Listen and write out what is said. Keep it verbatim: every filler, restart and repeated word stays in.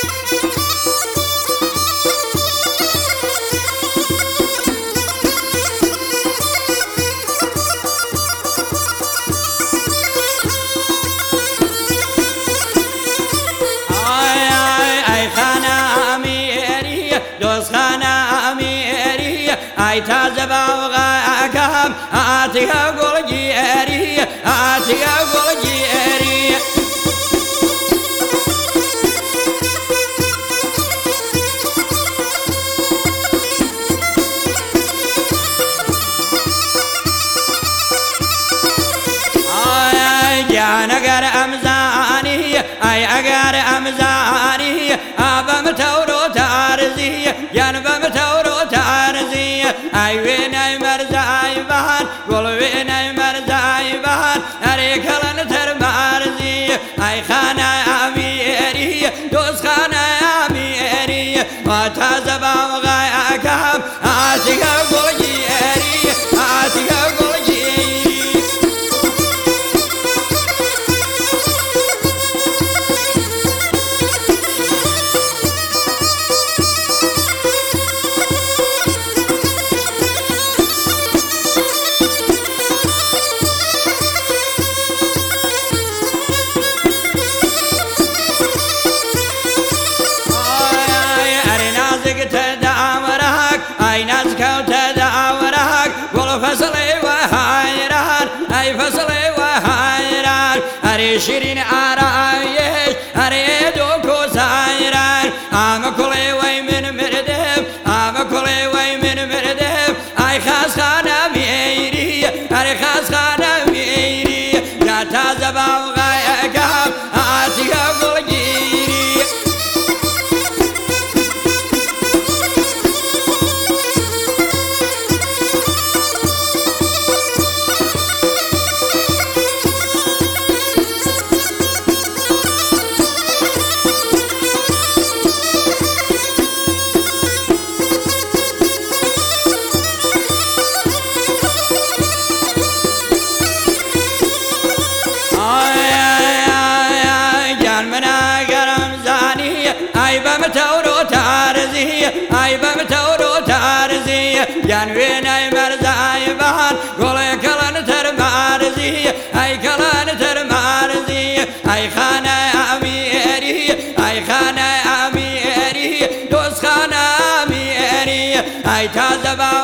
ای تازه باغاکم آتیا گلگیری آتیا گلگیری ای جان اگر امزانی ای اگر امزانی آبم تورو تارزی جانبم تورو تارزی ای وینای مرزای بهار گل وینای مرزای بهار اری کلن تر مرزی ای خانه امیری دوست خانه امیری و تازه باغای اکم آتیگا گلگیری آتیگا گلگیری ای نزکو تداورک گل فصلی و حیران ای فصلی و حیران اری شیرین آرایش اری دوکو سایران آم کلی وی من مردم آم کلی وی من مردم ای خاص خانه میری اری خاص خانه میری یا تازه باغای اگم آتیا گلگیری ای بم تورو تارزی ای بم تورو تارزی جان وینای مرزای بهار گل کلن تر مرزی ای کلن تر مرزی ای خانه امیری ای خانه امیری دوست خانه امیری ای تازه